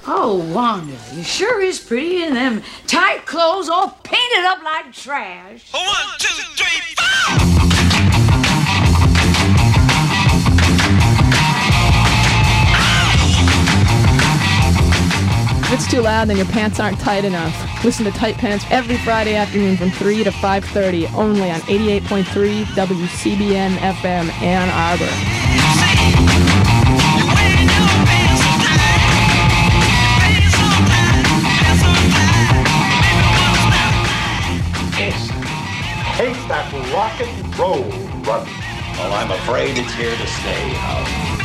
Oh, Wanda, you sure is pretty in them tight clothes all painted up like trash. 1, 2, 3, 4! If it's too loud, then your pants aren't tight enough. Listen to Tight Pants every Friday afternoon from 3 to 5:30, only on 88.3 WCBN FM Ann Arbor. Take that rock and roll, run. Well, I'm afraid it's here to stay, Hal.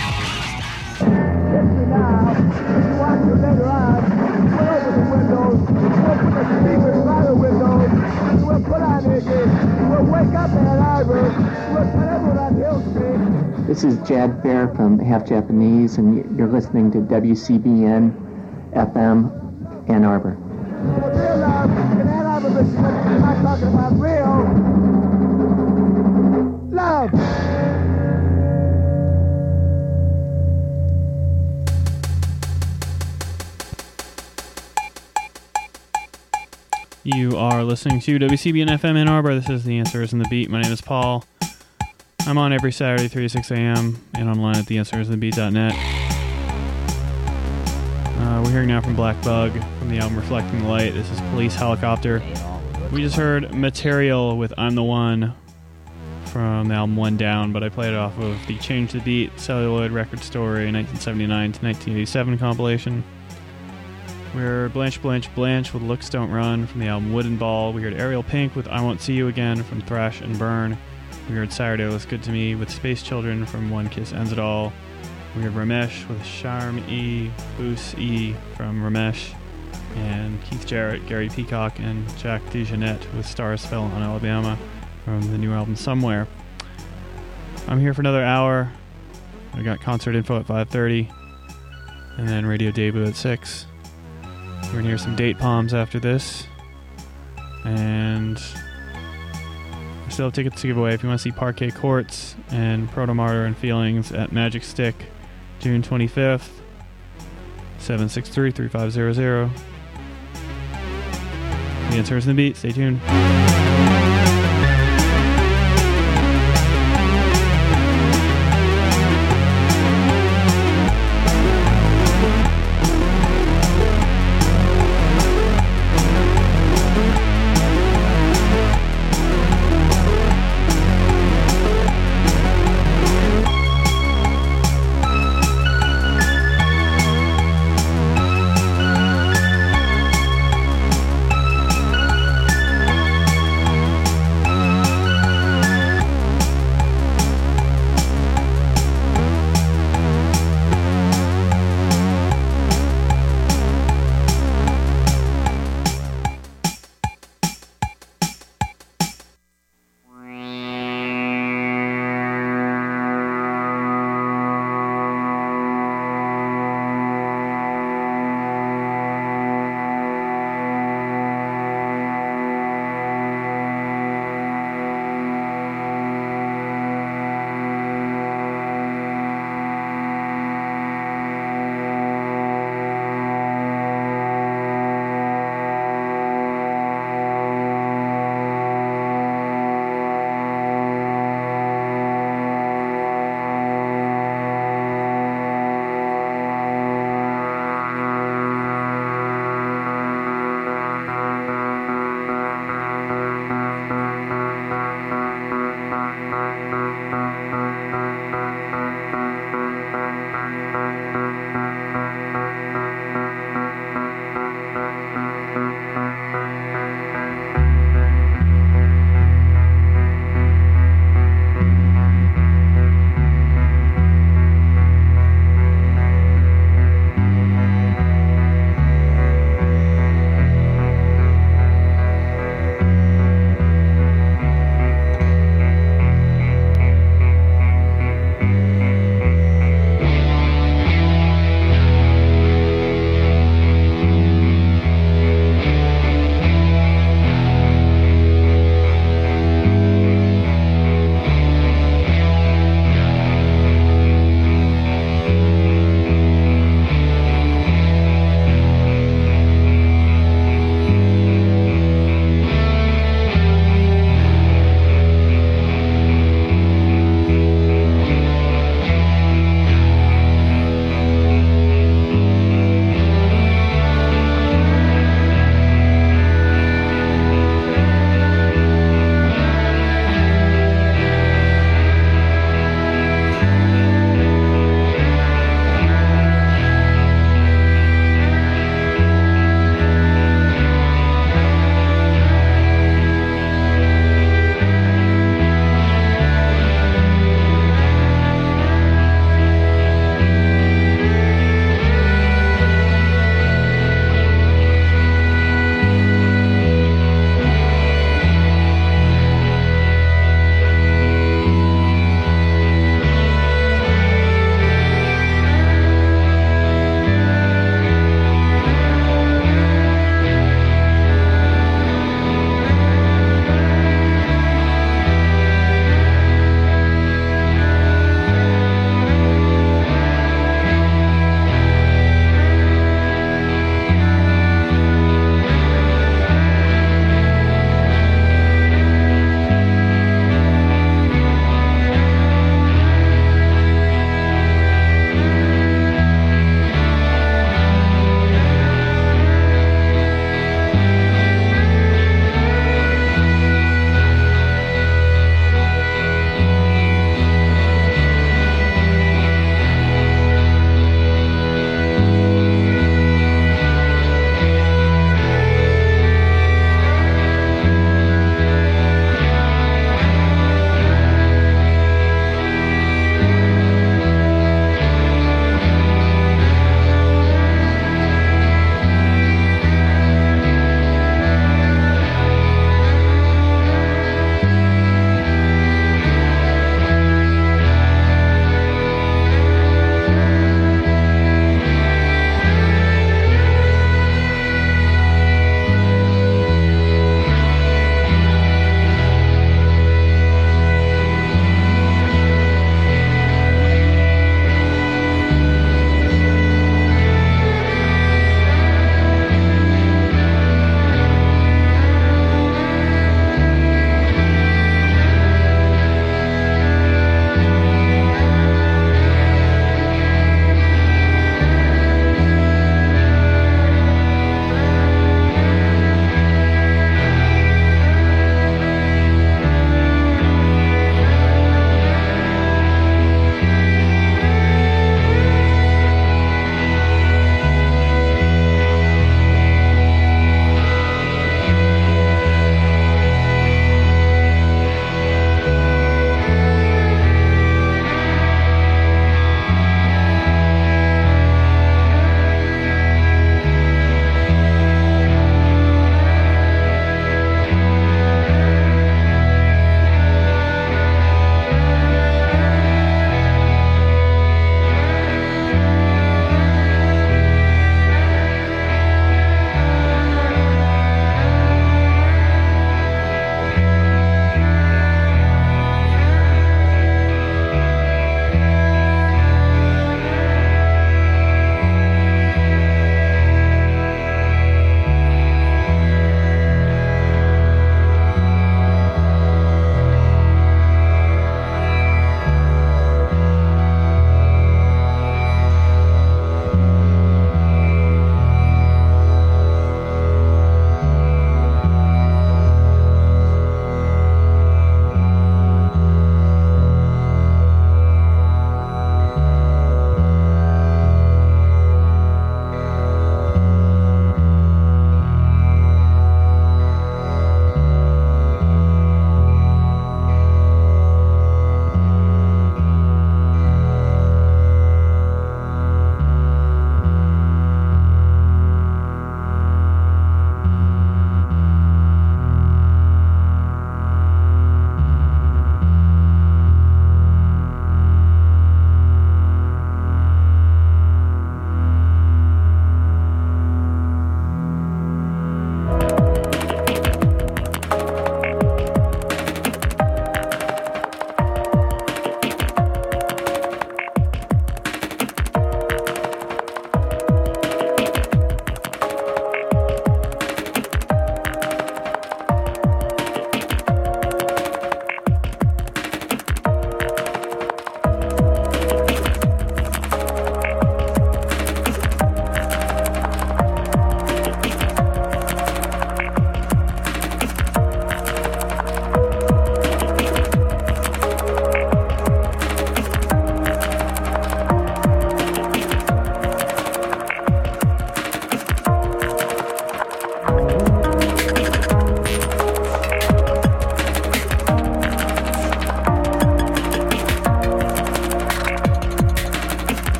This is Jad Fair from Half Japanese, and you're listening to WCBN FM Ann Arbor. I'm talking about real love. You are listening to WCBN FM Ann Arbor. This is The Answers in the Beat. My name is Paul. I'm on every Saturday, 3 to 6 a.m. and online at theanswersinthebeat.net. We're hearing now from Black Bug from the album Reflecting the Light. This is Police Helicopter. We just heard Material with I'm the One from the album One Down, but I played it off of the Change the Beat Celluloid Record Story 1979 to 1987 compilation. We heard Blanche Blanche Blanche with Looks Don't Run from the album Wooden Ball. We heard Ariel Pink with I Won't See You Again from Thrash and Burn. We heard Saturday Looks Good to Me with Space Children from One Kiss Ends It All. We have Ramesh with Charm E, Boos E from Ramesh, and Keith Jarrett, Gary Peacock, and Jack DeJohnette with Stars Fell on Alabama from the new album Somewhere. I'm here for another hour. I got concert info at 5:30, and then radio debut at 6. We're going to hear some Date Palms after this, and I still have tickets to give away if you want to see Parquet Courts and Proto Martyr and Feelings at Magic Stick, June 25th, 763-3500. The Answers in the Beat. Stay tuned.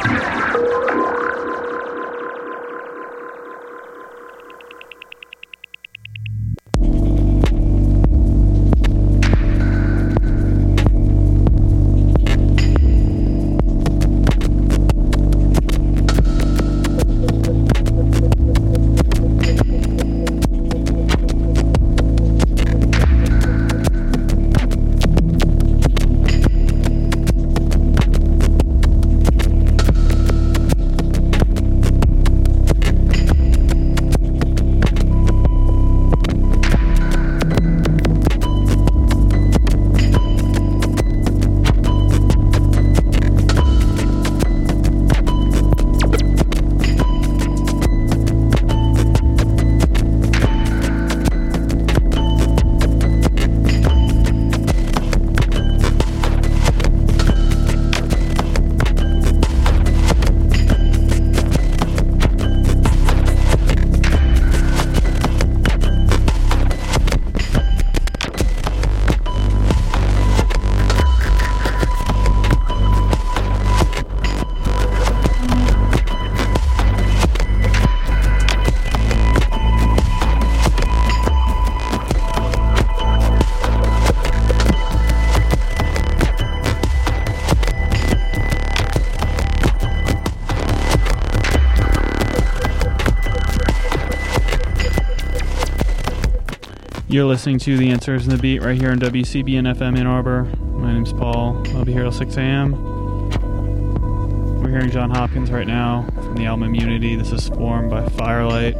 You're listening to The Answers in the Beat right here on WCBN FM Ann Arbor. My name's Paul. I'll be here till 6 a.m. We're hearing John Hopkins right now from the album Immunity. This is Formed by Firelight.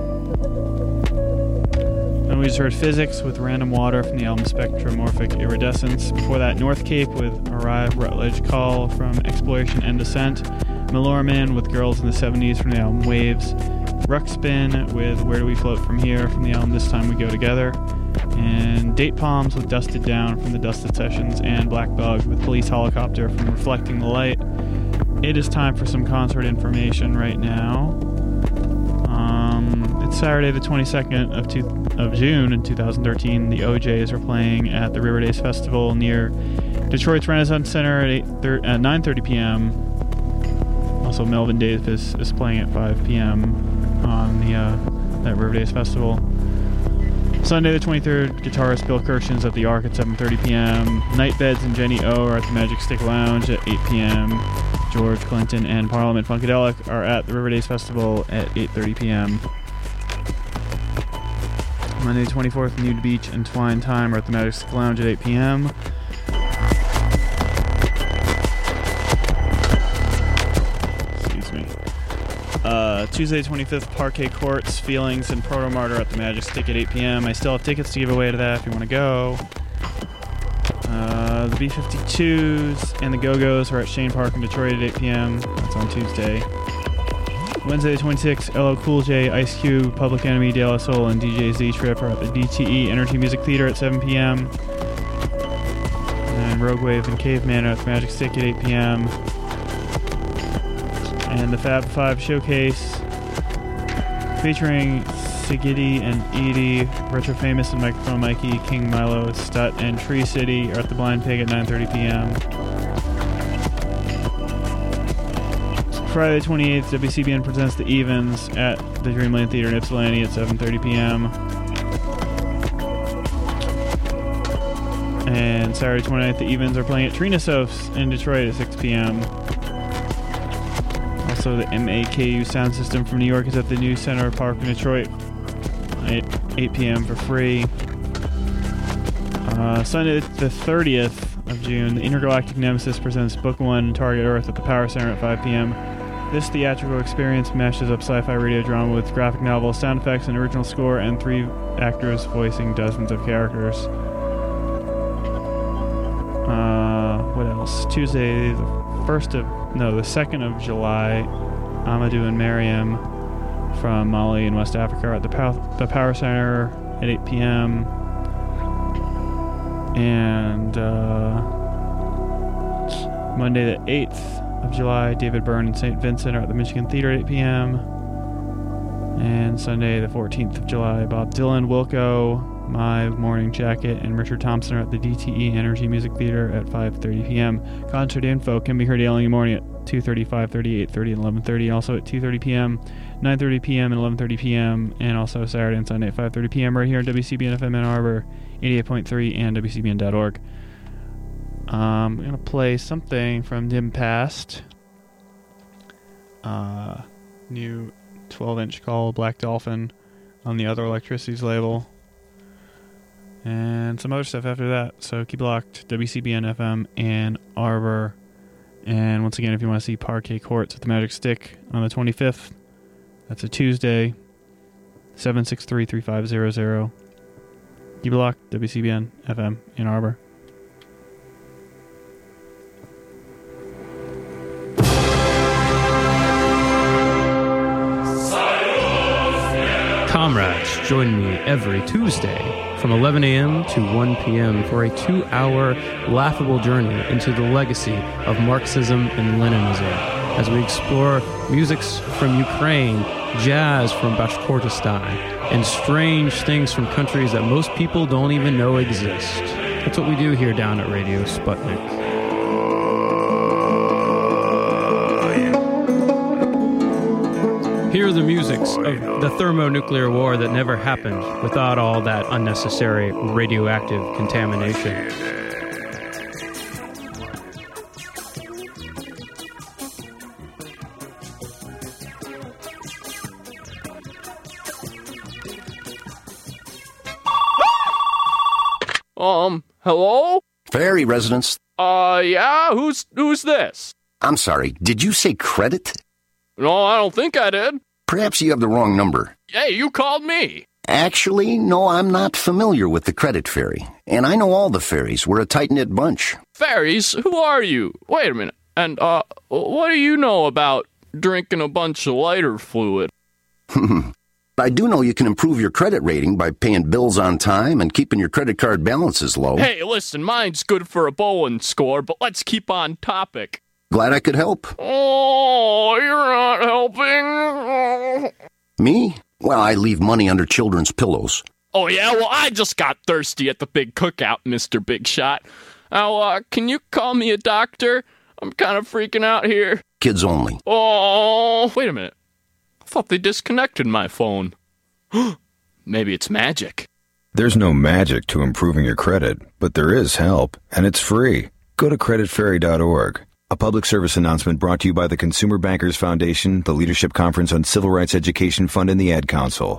And we just heard Physics with Random Water from the album Spectromorphic Iridescence. Before that, North Cape with Arrive Rutledge Call from Exploration and Descent. Malorman with Girls in the 70s from the album Waves. Ruckspin with Where Do We Float From Here from the album This Time We Go Together. And Date Palms with Dusted Down from the Dusted Sessions. And Black Bug with Police Helicopter from Reflecting the Light. It is time for some concert information right now. It's Saturday the 22nd of June in 2013. The OJs are playing at the River Days Festival near Detroit's Renaissance Center at 9:30 p.m. Also, Melvin Davis is playing at 5 p.m. on that River Days Festival. Sunday the 23rd, guitarist Bill Kirshen's at the Ark at 7:30 p.m. Nightbeds and Jenny O are at the Magic Stick Lounge at 8 p.m. George Clinton and Parliament Funkadelic are at the River Days Festival at 8:30 p.m. Monday the 24th, Nude Beach and Twine Time are at the Magic Stick Lounge at 8 p.m. Tuesday 25th, Parquet Courts, Feelings, and Proto Martyr at the Magic Stick at 8 p.m. I still have tickets to give away to that if you want to go. The B-52s and the Go-Go's are at Shane Park in Detroit at 8 p.m. That's on Tuesday. Wednesday the 26th, LL Cool J, Ice Cube, Public Enemy, De La Soul, and DJ Z-Trip are at the DTE Energy Music Theater at 7 p.m. And Rogue Wave and Caveman are at the Magic Stick at 8 p.m. And the Fab Five Showcase featuring Sigidi and Edie, Retro Famous and Microphone Mikey, King Milo, Stut, and Tree City are at the Blind Pig at 9:30 p.m. Friday the 28th, WCBN presents The Evens at the Dreamland Theater in Ypsilanti at 7:30 p.m. And Saturday 29th, The Evens are playing at Trina Sofs in Detroit at 6 p.m. Also, the MAKU sound system from New York is at the New Center Park in Detroit at 8 p.m. for free. Sunday the 30th of June, the Intergalactic Nemesis presents Book 1 Target Earth at the Power Center at 5 p.m. This theatrical experience mashes up sci-fi radio drama with graphic novels, sound effects, an original score, and 3 actors voicing dozens of characters. What else? Tuesday, the 2nd of July, Amadou and Mariam from Mali in West Africa are at the Power Center at 8 p.m. And Monday the 8th of July, David Byrne and St. Vincent are at the Michigan Theater at 8 p.m. And Sunday the 14th of July, Bob Dylan, Wilco, My Morning Jacket and Richard Thompson are at the DTE Energy Music Theater at 5:30 p.m. Concert info can be heard daily in the morning at 2:30, 5:30, 8:30, and 11:30. Also at 2:30 p.m., 9:30 p.m., and 11:30 p.m. And also Saturday and Sunday at 5:30 p.m. right here on WCBN FM Ann Arbor, 88.3 and WCBN.org. I'm going to play something from Dim Past. New 12-inch called Black Dolphin on the Other Electricities label. And some other stuff after that. So keep it locked. WCBN FM Ann Arbor. And once again, if you want to see Parquet Courts at the Magic Stick on the 25th, that's a Tuesday, 763-3500. Keep it locked. WCBN FM Ann Arbor. Comrades, join me every Tuesday from 11 a.m. to 1 p.m. for a 2-hour laughable journey into the legacy of Marxism and Leninism as we explore musics from Ukraine, jazz from Bashkortostan, and strange things from countries that most people don't even know exist. That's what we do here down at Radio Sputnik. Hear the musics of the thermonuclear war that never happened without all that unnecessary radioactive contamination. Hello? Ferry residence. Yeah? Who's this? I'm sorry, did you say credit? No, I don't think I did. Perhaps you have the wrong number. Hey, you called me. Actually, no, I'm not familiar with the credit ferry. And I know all the ferries. We're a tight-knit bunch. Ferries? Who are you? Wait a minute. And, what do you know about drinking a bunch of lighter fluid? I do know you can improve your credit rating by paying bills on time and keeping your credit card balances low. Hey, listen, mine's good for a bowling score, but let's keep on topic. Glad I could help. Oh, you're not helping. Me? Well, I leave money under children's pillows. Oh, yeah? Well, I just got thirsty at the big cookout, Mr. Big Shot. Now, can you call me a doctor? I'm kind of freaking out here. Kids only. Oh, wait a minute. I thought they disconnected my phone. Maybe it's magic. There's no magic to improving your credit, but there is help, and it's free. Go to creditferry.org. A public service announcement brought to you by the Consumer Bankers Foundation, the Leadership Conference on Civil Rights Education Fund, and the Ad Council.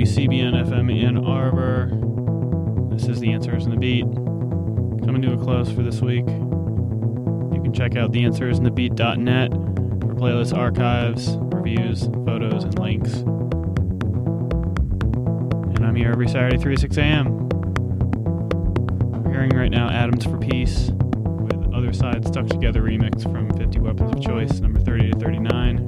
WCBN FM Ann Arbor. This is The Answers in the Beat. Coming to a close for this week. You can check out theanswersinthebeat.net for playlist archives, reviews, photos, and links. And I'm here every Saturday, 3 to 6 a.m. We're hearing right now Atoms for Peace with Other Side Stuck Together remix from 50 Weapons of Choice, number 30 to 39.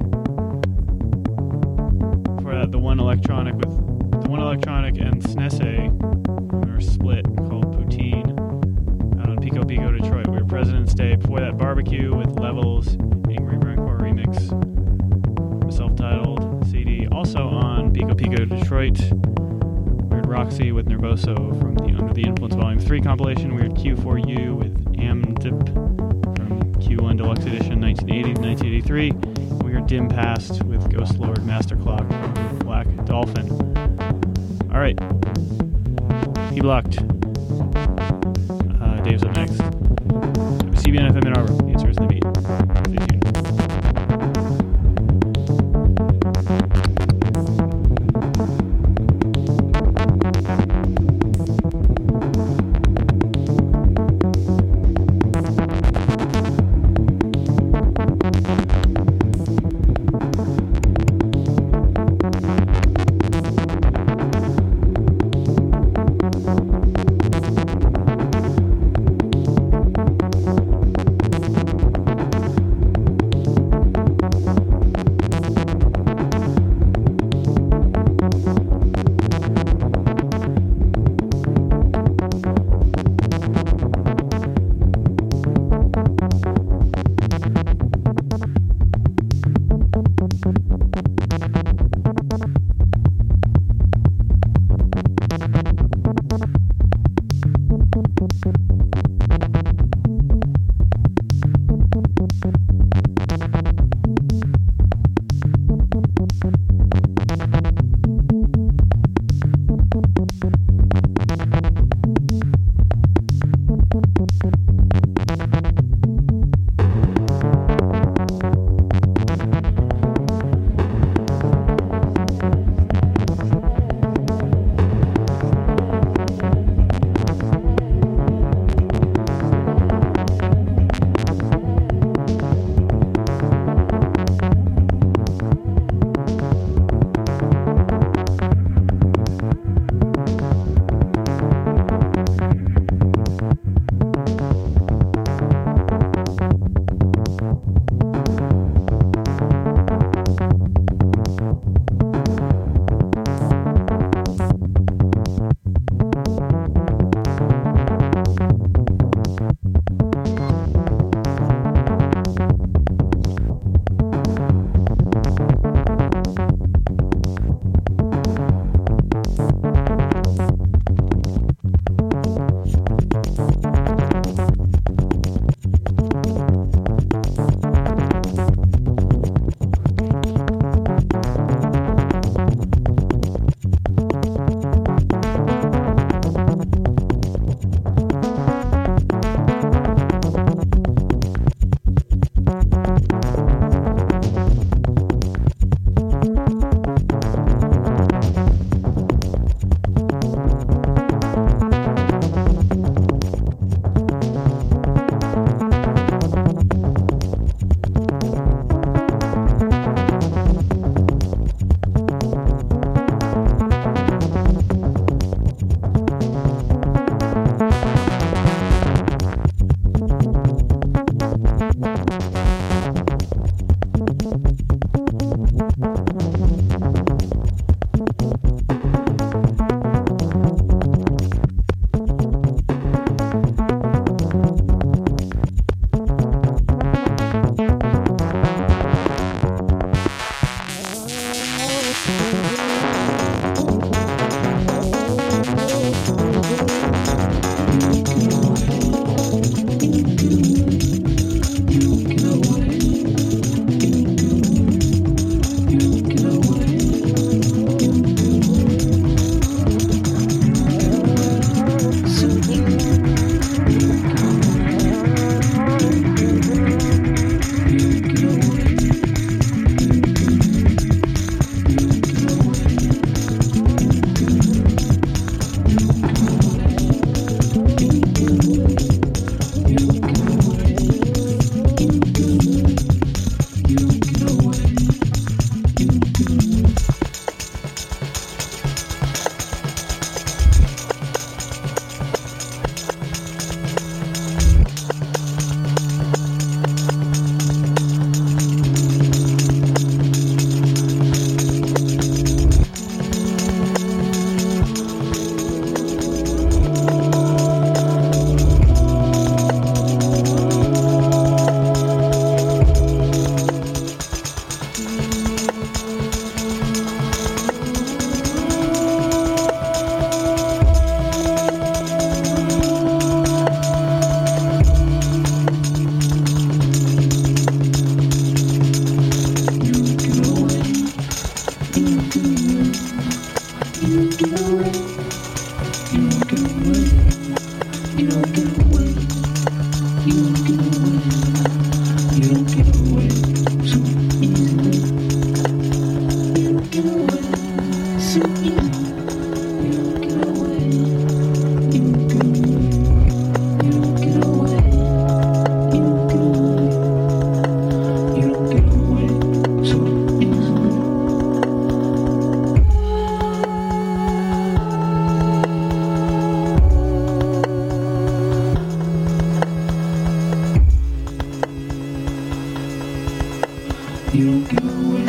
Before that, the One Electronic and Snese are split called Poutine out on Pico Pico, Detroit. We were President's Day. Before that, Barbecue with Levels, Angry Rancor remix from a self-titled CD. Also on Pico Pico, Detroit, Weird Roxy with Nervoso from the Under the Influence Volume 3 compilation. Weird Q4U with Amdip from Q1 Deluxe Edition 1980 to 1983. Weird Dim Past with Ghost Lord Master Clock from Black Dolphin. Alright. He blocked. Dave's up next. CBN FM Ann Arbor. The Answers in the Beat. Stay tuned.